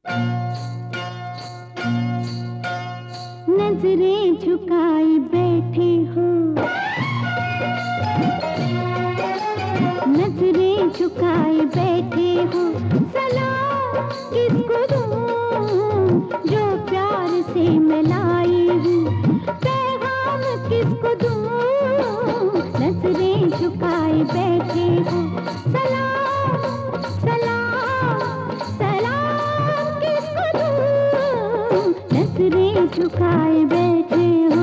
नजरें झुकाए बैठे हो, नजरें झुकाए बैठे हो, सलाम किसको दूं जो प्यार से मैं लाई हूँ, पैगाम किसको दूं, नजरें झुकाए बैठे हो, सलाम सलाम सलाम किसको दूं, नजरें झुकाए बैठे हो।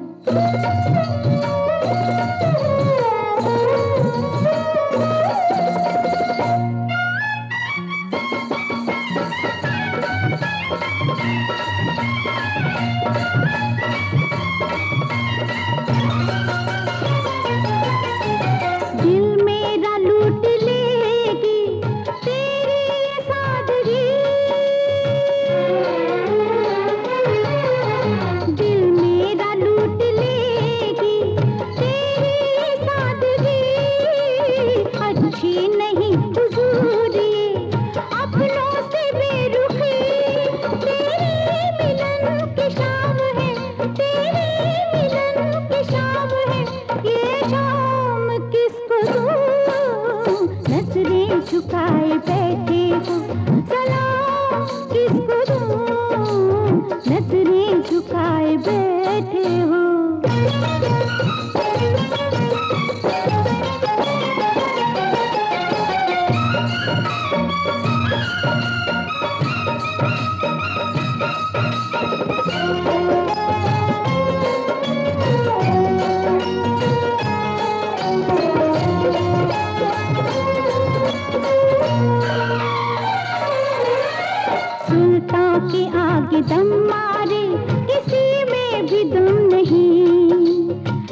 दिल मेरा लूट लेगी तेरी ये सादगी, दिल मेरा लूट लेगी तेरी ये सादगी, अच्छी नहीं हुजूर ये अपनों से बेरुखी, तेरे मिलन की शाम है, तेरे मिलन की शाम है, ये शाम किसको दूं, नजरें झुकाए बैठे हो, सलाम किसको दूं, नजरें झुकाए बैठे हो। सुल्तान के आगे दम मारे किसी में भी दम नहीं,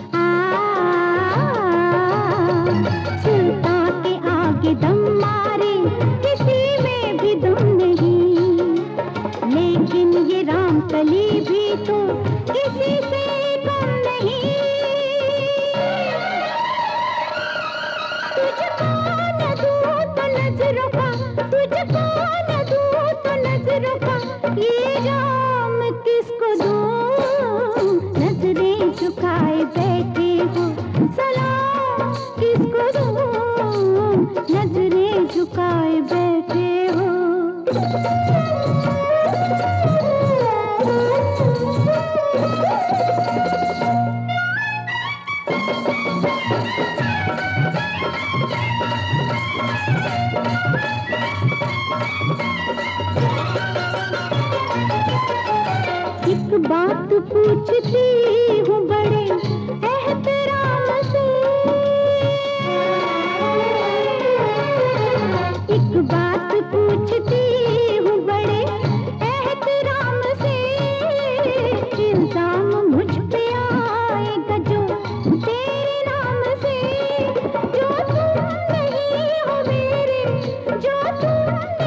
सुल्तान के आगे दम मारे किसी में भी दम नहीं, लेकिन ये राम कली भी तो किसी से कम नहीं, तुझको न दूं तो नजरों का, तुझको न दूं तो नजरों का, ये जाम किसको दूं, नजरें झुकाए बैठे हो, सलाम किसको दूं, नजरें झुकाए बैठे हो। एक बात पूछती हूँ बड़े एहतराम से, एक बात पूछती हूँ बड़े एहतराम से, इल्जाम मुझ पे आएगा जो तेरे नाम से, जो तुम नहीं हो मेरे, जो तुम